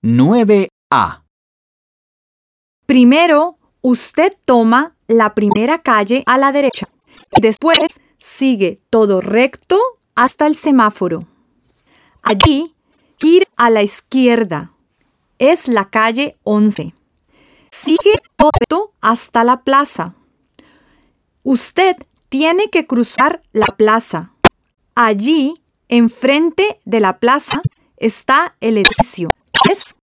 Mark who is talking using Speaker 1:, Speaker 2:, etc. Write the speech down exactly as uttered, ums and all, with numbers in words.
Speaker 1: nueve A.
Speaker 2: Primero, usted toma la primera calle a la derecha y después sigue todo recto hasta el semáforo. Allí, gira a la izquierda. Es la calle once. Sigue todo recto hasta la plaza. Usted tiene que cruzar la plaza. Allí, enfrente de la plaza, está el edificio. ¿Es?